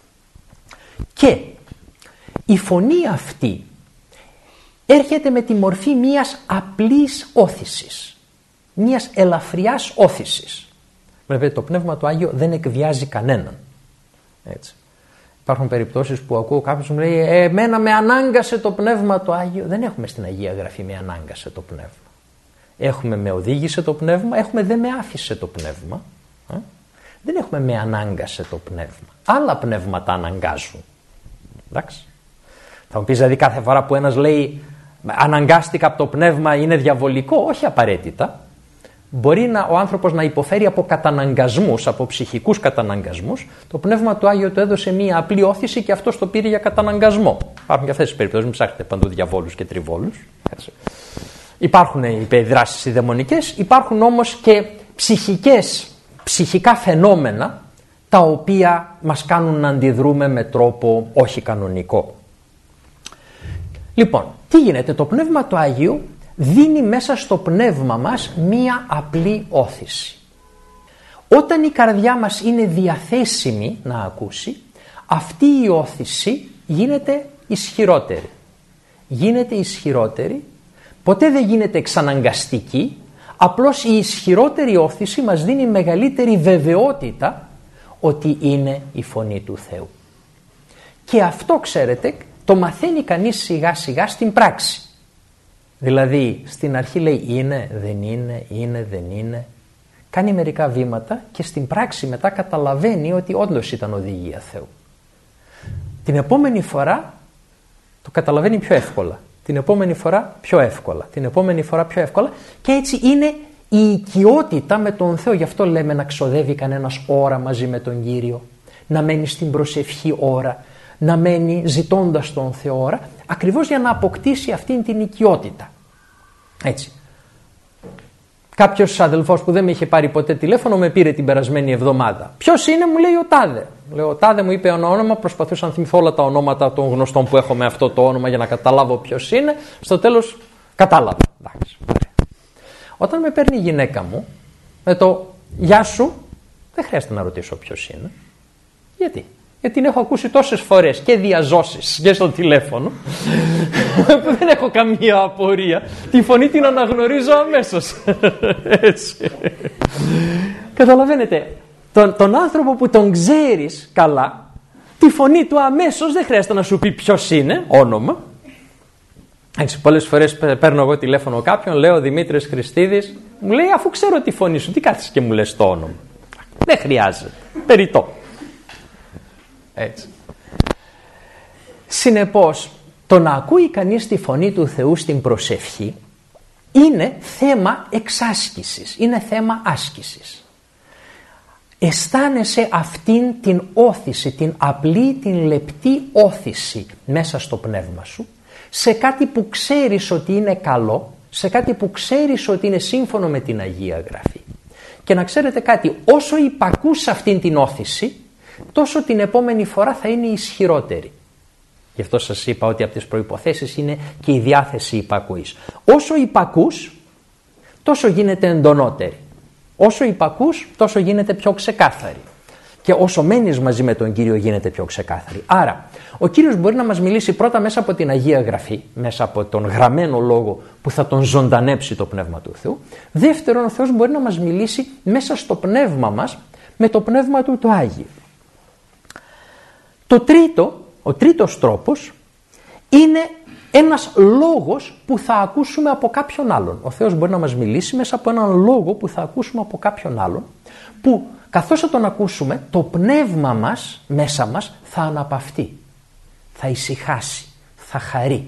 A: Και η φωνή αυτή έρχεται με τη μορφή μιας απλής όθησης, μιας ελαφριάς όθησης. Βέβαια το Πνεύμα το Άγιο δεν εκβιάζει κανέναν. Έτσι. Υπάρχουν περιπτώσεις που ακούω κάποιος μου λέει εμένα με ανάγκασε το Πνεύμα το Άγιο. Δεν έχουμε στην Αγία Γραφή με ανάγκασε το Πνεύμα. Έχουμε με οδήγησε το Πνεύμα, έχουμε δεν με άφησε το Πνεύμα. Δεν έχουμε με ανάγκασε το Πνεύμα. Άλλα πνεύματα αναγκάζουν. Εντάξει. Θα μου πεις δηλαδή κάθε φορά που ένας λέει αναγκάστηκα από το Πνεύμα είναι διαβολικό. Όχι απαραίτητα. Μπορεί ο άνθρωπος να υποφέρει από καταναγκασμούς, από ψυχικούς καταναγκασμούς. Το Πνεύμα του Άγιο του έδωσε μία απλή όθηση και αυτός το πήρε για καταναγκασμό. Υπάρχουν και αυτές τις περιπτώσεις, μην ψάχνετε παντού διαβόλους και τριβόλους. Έτσι. Υπάρχουν οι περιδράσεις οι δαιμονικές, υπάρχουν όμως και ψυχικά φαινόμενα τα οποία μας κάνουν να αντιδρούμε με τρόπο όχι κανονικό. Λοιπόν, τι γίνεται, το Πνεύμα του Αγίου δίνει μέσα στο πνεύμα μας μία απλή όθηση. Όταν η καρδιά μας είναι διαθέσιμη να ακούσει, αυτή η όθηση γίνεται ισχυρότερη. Γίνεται ισχυρότερη, ποτέ δεν γίνεται εξαναγκαστική, απλώς η ισχυρότερη όθηση μας δίνει μεγαλύτερη βεβαιότητα ότι είναι η φωνή του Θεού. Και αυτό, ξέρετε, το μαθαίνει κανείς σιγά σιγά στην πράξη. Δηλαδή στην αρχή λέει είναι, δεν είναι. Κάνει μερικά βήματα και στην πράξη μετά καταλαβαίνει ότι όντως ήταν οδηγία Θεού. Την επόμενη φορά το καταλαβαίνει πιο εύκολα. Την επόμενη φορά πιο εύκολα. Την επόμενη φορά πιο εύκολα. Και έτσι είναι η οικειότητα με τον Θεό. Γι' αυτό λέμε να ξοδεύει κανένας ώρα μαζί με τον Κύριο. Να μένει στην προσευχή ώρα. Να μένει ζητώντας τον Θεό ώρα. Ακριβώς για να αποκτήσει αυτήν την οικειότητα. Έτσι. Κάποιος αδελφός που δεν με είχε πάρει ποτέ τηλέφωνο με πήρε την περασμένη εβδομάδα. Ποιος είναι, μου λέει ο τάδε. Λέω, ο τάδε μου είπε ένα όνομα, προσπαθούσα να θυμηθώ όλα τα ονόματα των γνωστών που έχω με αυτό το όνομα για να καταλάβω ποιος είναι. Στο τέλος κατάλαβα. Εντάξει. Όταν με παίρνει η γυναίκα μου με το γεια σου, δεν χρειάζεται να ρωτήσω ποιος είναι. Γιατί? Γιατί την έχω ακούσει τόσες φορές και διαζώσεις και στο τηλέφωνο που δεν έχω καμία απορία. Τη φωνή την αναγνωρίζω αμέσως. Έτσι. Καταλαβαίνετε, τον άνθρωπο που τον ξέρεις καλά, τη φωνή του αμέσως δεν χρειάζεται να σου πει ποιος είναι, όνομα. Έτσι, πολλές φορές παίρνω εγώ τηλέφωνο κάποιον, λέω Δημήτρης Χριστίδης, μου λέει αφού ξέρω τη φωνή σου, τι κάθεσαι και μου λες το όνομα. Δεν χρειάζεται, περιττό. Έτσι. Συνεπώς, το να ακούει κανείς τη φωνή του Θεού στην προσευχή είναι θέμα εξάσκησης, είναι θέμα άσκησης. Αισθάνεσαι αυτήν την όθηση, την απλή, την λεπτή όθηση μέσα στο πνεύμα σου, σε κάτι που ξέρεις ότι είναι καλό, σε κάτι που ξέρεις ότι είναι σύμφωνο με την Αγία Γραφή. Και να ξέρετε κάτι, όσο υπακούς αυτήν την όθηση, τόσο την επόμενη φορά θα είναι ισχυρότερη. Γι' αυτό σας είπα ότι από τις προϋποθέσεις είναι και η διάθεση υπακούης. Όσο υπακούς, τόσο γίνεται εντονότερη. Όσο υπακούς, τόσο γίνεται πιο ξεκάθαρη. Και όσο μένεις μαζί με τον Κύριο γίνεται πιο ξεκάθαρη. Άρα, ο Κύριος μπορεί να μας μιλήσει πρώτα μέσα από την Αγία Γραφή, μέσα από τον γραμμένο λόγο που θα τον ζωντανέψει το Πνεύμα του Θεού. Δεύτερον, ο Θεός μπορεί να μας μιλήσει μέσα στο πνεύμα μας, με το Πνεύμα του το Άγιο. Ο τρίτος τρόπος είναι ένας λόγος που θα ακούσουμε από κάποιον άλλον. Ο Θεός μπορεί να μας μιλήσει μέσα από έναν λόγο που θα ακούσουμε από κάποιον άλλον, που καθώς θα τον ακούσουμε, το πνεύμα μας, μέσα μας, θα αναπαυτεί, θα ησυχάσει, θα χαρεί.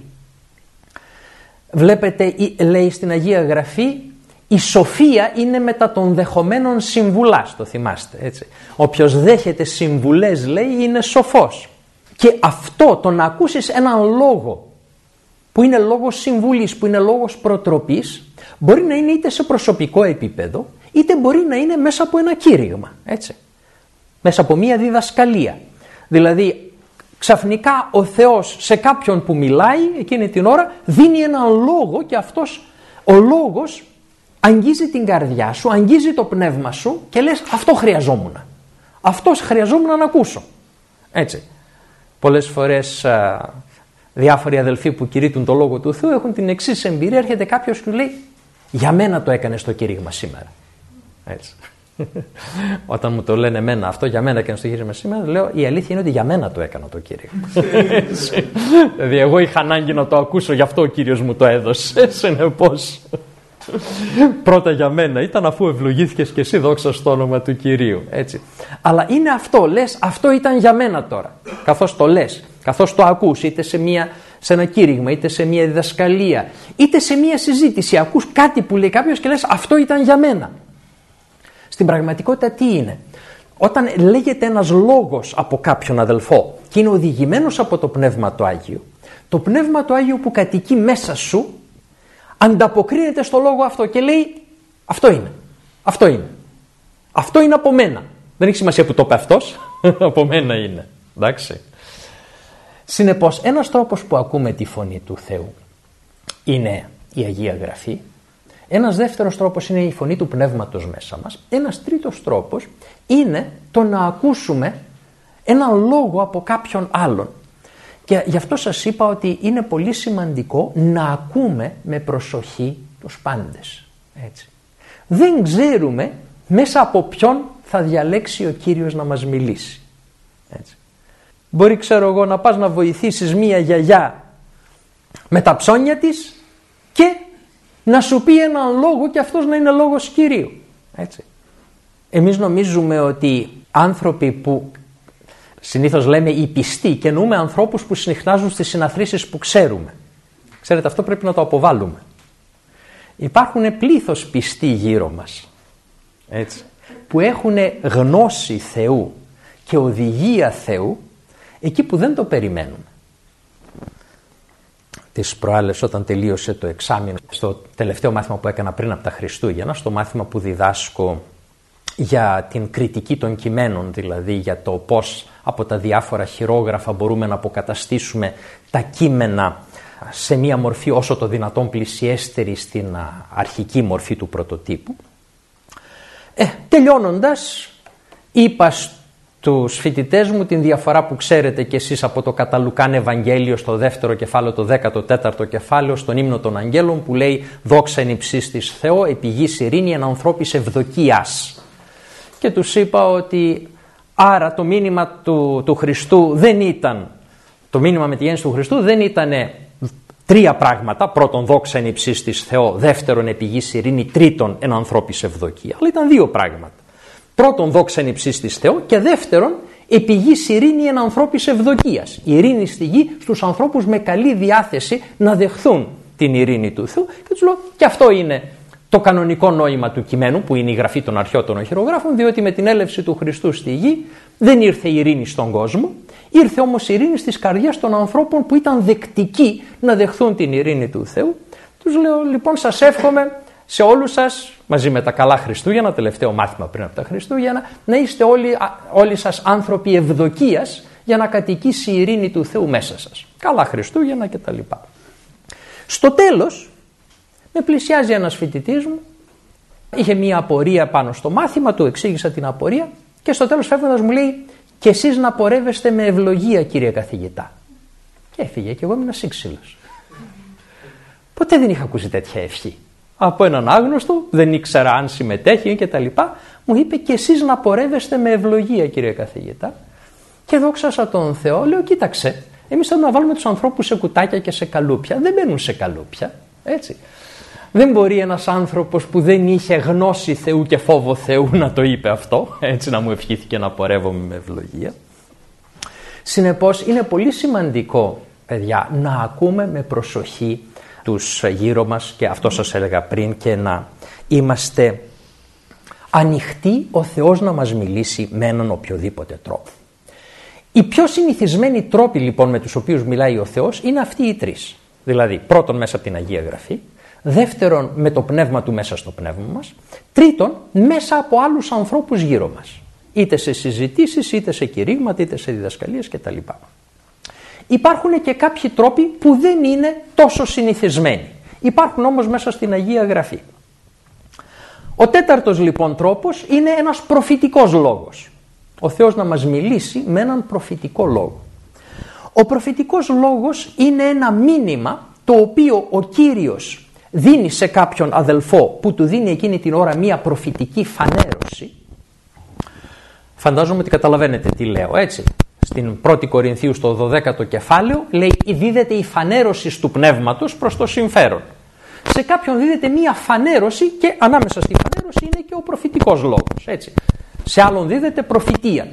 A: Βλέπετε, λέει στην Αγία Γραφή, η σοφία είναι μετά των δεχομένων συμβουλάς, το θυμάστε, έτσι. Όποιος δέχεται συμβουλές, λέει, είναι σοφός. Και αυτό, το να ακούσεις έναν λόγο που είναι λόγος συμβουλής, που είναι λόγος προτροπής, μπορεί να είναι είτε σε προσωπικό επίπεδο, είτε μπορεί να είναι μέσα από ένα κήρυγμα, έτσι. Μέσα από μία διδασκαλία. Δηλαδή, ξαφνικά ο Θεός σε κάποιον που μιλάει εκείνη την ώρα δίνει έναν λόγο και αυτός ο λόγος αγγίζει την καρδιά σου, αγγίζει το πνεύμα σου και λες αυτό χρειαζόμουν. Αυτός χρειαζόμουν να ακούσω. Έτσι. Πολλές φορές διάφοροι αδελφοί που κηρύττουν το Λόγο του Θεού έχουν την εξής εμπειρία. Έρχεται κάποιος και λέει για μένα το έκανες το κήρυγμα σήμερα. Έτσι. Όταν μου το λένε εμένα αυτό, για μένα έκανες το κήρυγμα σήμερα, λέω η αλήθεια είναι ότι για μένα το έκανα το κήρυγμα. Δηλαδή εγώ είχα ανάγκη να το ακούσω, γι' αυτό ο Κύριος μου το έδωσε. Συνεπώς πρώτα για μένα ήταν, αφού ευλογήθηκες και εσύ, δόξα στο όνομα του Κυρίου. Έτσι. Αλλά είναι αυτό, λες αυτό ήταν για μένα τώρα. Καθώς το λες, καθώς το ακούς, είτε σε ένα κήρυγμα, είτε σε μια διδασκαλία, είτε σε μια συζήτηση, ακούς κάτι που λέει κάποιος και λες αυτό ήταν για μένα. Στην πραγματικότητα τι είναι? Όταν λέγεται ένας λόγος από κάποιον αδελφό και είναι οδηγημένος από το Πνεύμα το Άγιο, το Πνεύμα το Άγιο που κατοικεί μέσα σου ανταποκρίνεται στο λόγο αυτό και λέει αυτό είναι, αυτό είναι, αυτό είναι από μένα. Δεν έχει σημασία που το είπε αυτός, από μένα είναι. Εντάξει. Συνεπώς, ένας τρόπος που ακούμε τη φωνή του Θεού είναι η Αγία Γραφή. Ένας δεύτερος τρόπος είναι η φωνή του Πνεύματος μέσα μας. Ένας τρίτος τρόπος είναι το να ακούσουμε έναν λόγο από κάποιον άλλον. Και γι' αυτό σας είπα ότι είναι πολύ σημαντικό να ακούμε με προσοχή τους πάντες. Έτσι. Δεν ξέρουμε μέσα από ποιον θα διαλέξει ο Κύριος να μας μιλήσει. Έτσι. Μπορεί, ξέρω εγώ, να πας να βοηθήσεις μία γιαγιά με τα ψώνια της και να σου πει έναν λόγο και αυτός να είναι λόγος Κυρίου. Έτσι. Εμείς νομίζουμε ότι άνθρωποι που συνήθως λέμε οι πιστοί, και εννοούμε ανθρώπους που συχνάζουν στις συναθρήσεις που ξέρουμε. Ξέρετε, αυτό πρέπει να το αποβάλουμε. Υπάρχουν πλήθος πιστοί γύρω μας, έτσι, που έχουν γνώση Θεού και οδηγία Θεού εκεί που δεν το περιμένουμε. Τις προάλλες, όταν τελείωσε το εξάμηνο, στο τελευταίο μάθημα που έκανα πριν από τα Χριστούγεννα, στο μάθημα που διδάσκω για την κριτική των κειμένων, δηλαδή για το πώς από τα διάφορα χειρόγραφα μπορούμε να αποκαταστήσουμε τα κείμενα σε μία μορφή όσο το δυνατόν πλησιέστερη στην αρχική μορφή του πρωτοτύπου. Τελειώνοντας, είπα στους φοιτητές μου την διαφορά που ξέρετε κι εσείς από το κατά Λουκάν Ευαγγέλιο στο δεύτερο κεφάλαιο, το 14ο κεφάλαιο, στον ύμνο των αγγέλων που λέει «Δόξα εν υψίστοις Θεό, επί γης ειρήνη εν ανθρώπης ευδοκίας». Και τους είπα ότι άρα το μήνυμα του Χριστού δεν ήταν, το μήνυμα με τη γέννηση του Χριστού δεν ήταν τρία πράγματα. Πρώτον, δόξα εν υψίστοις Θεό. Δεύτερον, επί γης ειρήνη. Τρίτον, εν ανθρώπης ευδοκία. Αλλά ήταν δύο πράγματα. Πρώτον, δόξα εν υψίστοις Θεό. Και δεύτερον, επί γης ειρήνη εν ανθρώπης ευδοκίας. Η ειρήνη στη γη στους ανθρώπους με καλή διάθεση να δεχθούν την ειρήνη του Θεού. Και τους λέω, και αυτό είναι το κανονικό νόημα του κειμένου, που είναι η γραφή των αρχαιότερων χειρογράφων, διότι με την έλευση του Χριστού στη γη δεν ήρθε η ειρήνη στον κόσμο, ήρθε όμως η ειρήνη στις καρδιές των ανθρώπων που ήταν δεκτικοί να δεχθούν την ειρήνη του Θεού. Τους λέω λοιπόν, σας εύχομαι σε όλους σας, μαζί με τα καλά Χριστούγεννα, τελευταίο μάθημα πριν από τα Χριστούγεννα, να είστε όλοι σας άνθρωποι ευδοκίας για να κατοικήσει η ειρήνη του Θεού μέσα σας. Καλά Χριστούγεννα κτλ. Στο τέλος, με πλησιάζει ένας φοιτητής μου, είχε μία απορία πάνω στο μάθημα, του εξήγησα την απορία Και στο τέλος φεύγοντας μου λέει «Και εσείς να πορεύεστε με ευλογία, κύριε καθηγητά». Και έφυγε και εγώ ήμουν σύξυλος. Ποτέ δεν είχα ακούσει τέτοια ευχή. Από έναν άγνωστο, δεν ήξερα αν συμμετέχει και τα λοιπά, μου είπε «Και εσείς να πορεύεστε με ευλογία, κύριε καθηγητά». Και δόξασα τον Θεό, λέω «Κοίταξε, εμείς θέλουμε να βάλουμε τους ανθρώπους σε κουτάκια και σε καλούπια». Δεν μπαίνουν σε καλούπια, έτσι. Δεν μπορεί ένας άνθρωπος που δεν είχε γνώση Θεού και φόβο Θεού να το είπε αυτό, έτσι, να μου ευχήθηκε να πορεύομαι με ευλογία. Συνεπώς είναι πολύ σημαντικό, παιδιά, να ακούμε με προσοχή τους γύρω μας, και αυτό σας έλεγα πριν, και να είμαστε ανοιχτοί ο Θεός να μας μιλήσει με έναν οποιοδήποτε τρόπο. Οι πιο συνηθισμένοι τρόποι λοιπόν με τους οποίους μιλάει ο Θεός είναι αυτοί οι τρεις. Δηλαδή πρώτον μέσα από την Αγία Γραφή, δεύτερον με το πνεύμα του μέσα στο πνεύμα μας, τρίτον μέσα από άλλους ανθρώπους γύρω μας. Είτε σε συζητήσεις, είτε σε κηρύγματα, είτε σε διδασκαλίες κτλ. Υπάρχουν και κάποιοι τρόποι που δεν είναι τόσο συνηθισμένοι. Υπάρχουν όμως μέσα στην Αγία Γραφή. Ο τέταρτος λοιπόν τρόπος είναι ένας προφητικός λόγος. Ο Θεός να μας μιλήσει με έναν προφητικό λόγο. Ο προφητικός λόγος είναι ένα μήνυμα το οποίο ο Κύριος δίνει σε κάποιον αδελφό που του δίνει εκείνη την ώρα μία προφητική φανέρωση. Φαντάζομαι ότι καταλαβαίνετε τι λέω, έτσι. Στην 1η Κορινθίου στο 12ο κεφάλαιο λέει «Δίδεται η φανέρωση του πνεύματος προς το συμφέρον». Σε κάποιον δίδεται μία φανέρωση και ανάμεσα στη φανέρωση είναι και ο προφητικός λόγος, έτσι. Σε άλλον δίδεται προφητεία.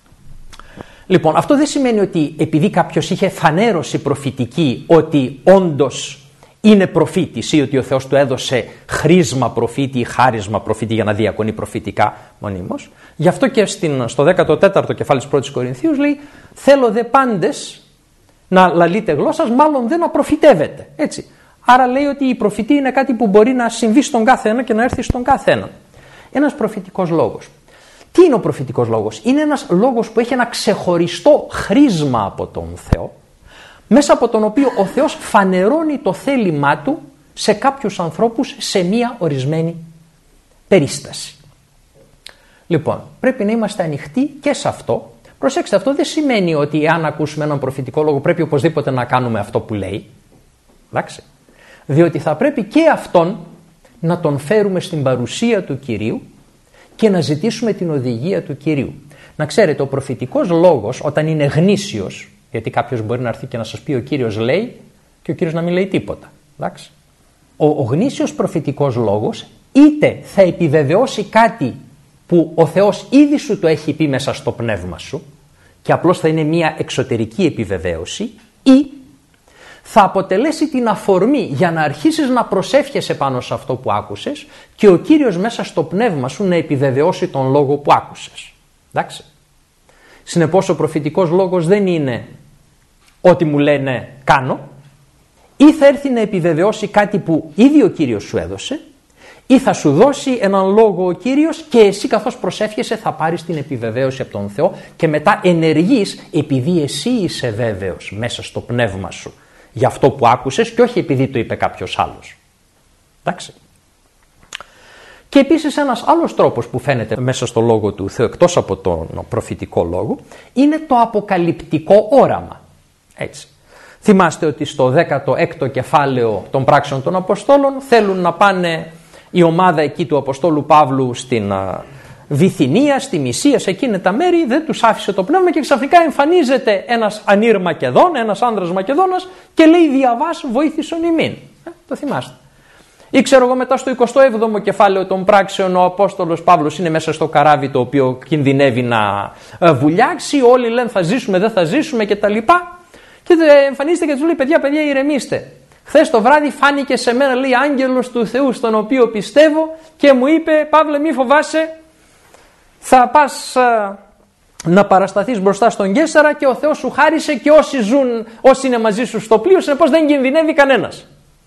A: Λοιπόν, αυτό δεν σημαίνει ότι επειδή κάποιος είχε φανέρωση προφητική ότι όντως είναι προφήτης ή ότι ο Θεός του έδωσε χρήσμα προφήτη ή χάρισμα προφήτη για να διακονεί προφητικά μονίμως. Γι' αυτό και στο 14ο κεφάλαιο της 1ης Κορινθίου λέει «Θέλω δε πάντες να λαλείτε γλώσσας, μάλλον δεν να προφητεύετε». Έτσι. Άρα λέει ότι η προφητεία είναι κάτι που μπορεί να συμβεί στον κάθε ένα και να έρθει στον κάθε έναν. Ένας προφητικός λόγος. Τι είναι ο προφητικός λόγος? Είναι ένας λόγος που έχει ένα ξεχωριστό χρήσμα από τον Θεό, μέσα από τον οποίο ο Θεός φανερώνει το θέλημά του σε κάποιους ανθρώπους σε μία ορισμένη περίσταση. Λοιπόν, πρέπει να είμαστε ανοιχτοί και σε αυτό. Προσέξτε, αυτό δεν σημαίνει ότι εάν ακούσουμε έναν προφητικό λόγο πρέπει οπωσδήποτε να κάνουμε αυτό που λέει. Εντάξει. Διότι θα πρέπει και αυτόν να τον φέρουμε στην παρουσία του Κυρίου και να ζητήσουμε την οδηγία του Κυρίου. Να ξέρετε, ο προφητικός λόγος όταν είναι γνήσιος, γιατί κάποιος μπορεί να έρθει και να σας πει ο Κύριος λέει και ο Κύριος να μην λέει τίποτα. Εντάξει. Ο γνήσιος προφητικός λόγος είτε θα επιβεβαιώσει κάτι που ο Θεός ήδη σου το έχει πει μέσα στο πνεύμα σου και απλώς θα είναι μια εξωτερική επιβεβαίωση, ή θα αποτελέσει την αφορμή για να αρχίσεις να προσεύχεσαι πάνω σε αυτό που άκουσες και ο Κύριος μέσα στο πνεύμα σου να επιβεβαιώσει τον λόγο που άκουσες. Εντάξει. Συνεπώς ο προφητικός λόγος δεν είναι ό,τι μου λένε κάνω, ή θα έρθει να επιβεβαιώσει κάτι που ήδη ο Κύριος σου έδωσε, ή θα σου δώσει έναν λόγο ο Κύριος και εσύ καθώς προσεύχεσαι θα πάρεις την επιβεβαίωση από τον Θεό και μετά ενεργείς επειδή εσύ είσαι βέβαιος μέσα στο πνεύμα σου για αυτό που άκουσες και όχι επειδή το είπε κάποιος άλλος. Εντάξει. Και επίσης ένας άλλος τρόπος που φαίνεται μέσα στο λόγο του Θεού εκτός από τον προφητικό λόγο είναι το αποκαλυπτικό όραμα. Έτσι. Θυμάστε ότι στο 16ο κεφάλαιο των πράξεων των Αποστόλων θέλουν να πάνε η ομάδα εκεί του Αποστόλου Παύλου στην Βυθινία, στη Μυσία, σε εκείνη τα μέρη, δεν τους άφησε το πνεύμα και ξαφνικά εμφανίζεται ένας ανήρ Μακεδόν, ένας άνδρας Μακεδόνας και λέει διαβάς βοήθησον ημίν. Το θυμάστε. Ή ξέρω εγώ μετά στο 27ο κεφάλαιο των πράξεων ο Απόστολος Παύλος είναι μέσα στο καράβι το οποίο κινδυνεύει να βουλιάξει, όλοι λένε θα ζήσουμε, δεν θα ζήσουμε κτλ. Και εμφανίζεται και τους λέει παιδιά ηρεμήστε. Χθες το βράδυ φάνηκε σε μένα, λέει, άγγελος του Θεού στον οποίο πιστεύω και μου είπε Παύλε μη φοβάσαι, θα πας να παρασταθείς μπροστά στον Καίσαρα και ο Θεός σου χάρισε και όσοι είναι μαζί σου στο πλοίο, συνεπώς δεν κινδυνεύει κανένας.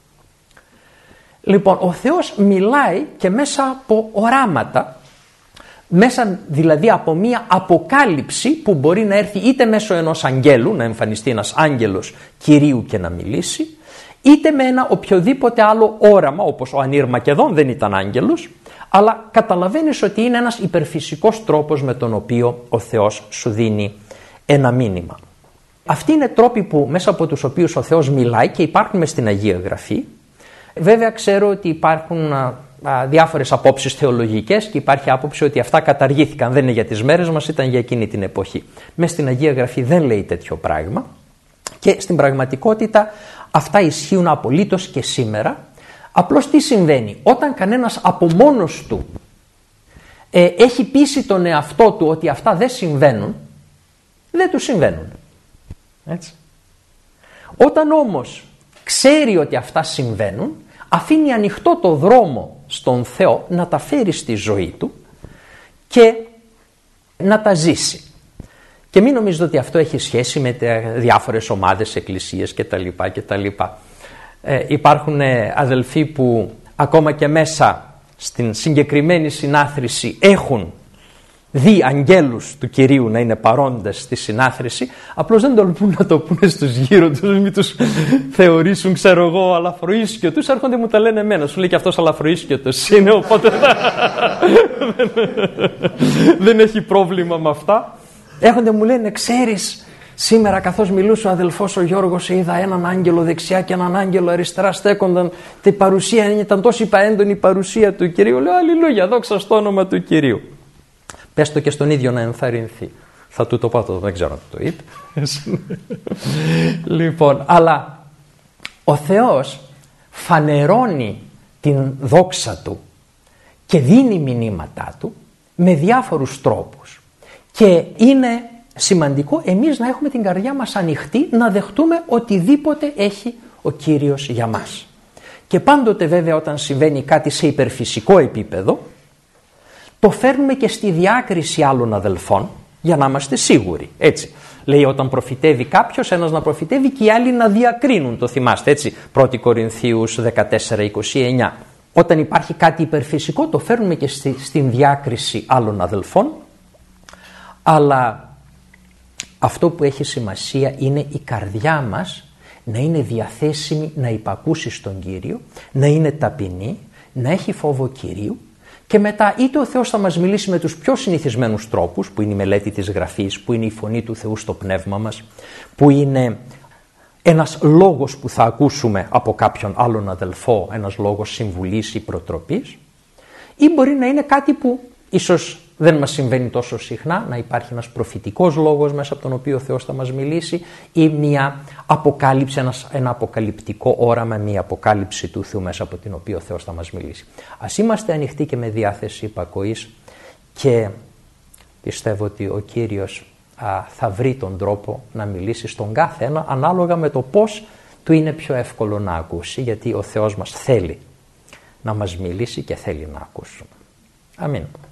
A: Λοιπόν, ο Θεός μιλάει και μέσα από οράματα, μέσα δηλαδή από μία αποκάλυψη που μπορεί να έρθει είτε μέσω ενός αγγέλου, να εμφανιστεί ένας άγγελος Κυρίου και να μιλήσει, είτε με ένα οποιοδήποτε άλλο όραμα, όπως ο Ανήρ Μακεδόν δεν ήταν άγγελος, αλλά καταλαβαίνεις ότι είναι ένας υπερφυσικός τρόπος με τον οποίο ο Θεός σου δίνει ένα μήνυμα. Αυτοί είναι τρόποι που, μέσα από τους οποίους ο Θεός μιλάει και υπάρχουν μες στην Αγία Γραφή. Βέβαια ξέρω ότι υπάρχουν διάφορες απόψεις θεολογικές και υπάρχει άποψη ότι αυτά καταργήθηκαν, δεν είναι για τις μέρες μας, ήταν για εκείνη την εποχή. Μες στην Αγία Γραφή δεν λέει τέτοιο πράγμα και στην πραγματικότητα αυτά ισχύουν απολύτως και σήμερα. Απλώς τι συμβαίνει, όταν κανένας από μόνος του έχει πείσει τον εαυτό του ότι αυτά δεν συμβαίνουν, δεν του συμβαίνουν. Έτσι. Όταν όμως ξέρει ότι αυτά συμβαίνουν, αφήνει ανοιχτό το δρόμο στον Θεό να τα φέρει στη ζωή του και να τα ζήσει. Και μην νομίζετε ότι αυτό έχει σχέση με διάφορες ομάδες, εκκλησίες κτλ. Υπάρχουν αδελφοί που ακόμα και μέσα στην συγκεκριμένη συνάθρηση έχουν δει αγγέλους του Κυρίου να είναι παρόντες στη συνάθρηση, απλώς δεν τολμούν να το πούνε στους γύρω τους, μην τους θεωρήσουν, ξέρω εγώ, αλαφροίσκιωτους. Έρχονται μου τα λένε εμένα, σου λέει και αυτός αλαφροίσκιωτος είναι, οπότε δεν έχει πρόβλημα με αυτά. Έρχονται μου λένε, ξέρεις, σήμερα καθώς μιλούσε ο αδελφός ο Γιώργος, είδα έναν άγγελο δεξιά και έναν άγγελο αριστερά στέκονταν, η παρουσία ήταν τόσο έντονη η παρουσία του Κυρίου. Λέω, αλληλούια, δόξα στο όνομα του Κυρίου. Πες το και στον ίδιο να ενθαρρυνθεί. Θα του το πω, δεν ξέρω αν το είπε. Λοιπόν, αλλά ο Θεός φανερώνει την δόξα του και δίνει μηνύματά του με διάφορους τρόπους. Και είναι σημαντικό εμείς να έχουμε την καρδιά μας ανοιχτή, να δεχτούμε οτιδήποτε έχει ο Κύριος για μας. Και πάντοτε βέβαια όταν συμβαίνει κάτι σε υπερφυσικό επίπεδο, το φέρνουμε και στη διάκριση άλλων αδελφών για να είμαστε σίγουροι. Έτσι. Λέει όταν προφητεύει κάποιος, ένας να προφητεύει και οι άλλοι να διακρίνουν. Το θυμάστε έτσι. 1 Κορινθίους 14-29. Όταν υπάρχει κάτι υπερφυσικό, το φέρνουμε και στην διάκριση άλλων αδελφών. Αλλά αυτό που έχει σημασία είναι η καρδιά μας να είναι διαθέσιμη να υπακούσει στον Κύριο, να είναι ταπεινή, να έχει φόβο Κυρίου. Και μετά είτε ο Θεός θα μας μιλήσει με τους πιο συνηθισμένους τρόπους, που είναι η μελέτη της Γραφής, που είναι η φωνή του Θεού στο πνεύμα μας, που είναι ένας λόγος που θα ακούσουμε από κάποιον άλλον αδελφό, ένας λόγος συμβουλής ή προτροπής, ή μπορεί να είναι κάτι που ίσως δεν μας συμβαίνει τόσο συχνά, να υπάρχει ένας προφητικός λόγος μέσα από τον οποίο ο Θεός θα μας μιλήσει ή μια αποκάλυψη, ένα αποκαλυπτικό όραμα, μια αποκάλυψη του Θεού μέσα από την οποία ο Θεός θα μας μιλήσει. Ας είμαστε ανοιχτοί και με διάθεση υπακοής και πιστεύω ότι ο Κύριος θα βρει τον τρόπο να μιλήσει στον κάθε ένα ανάλογα με το πώς του είναι πιο εύκολο να ακούσει, γιατί ο Θεός μας θέλει να μας μιλήσει και θέλει να ακούσουμε. Αμήν.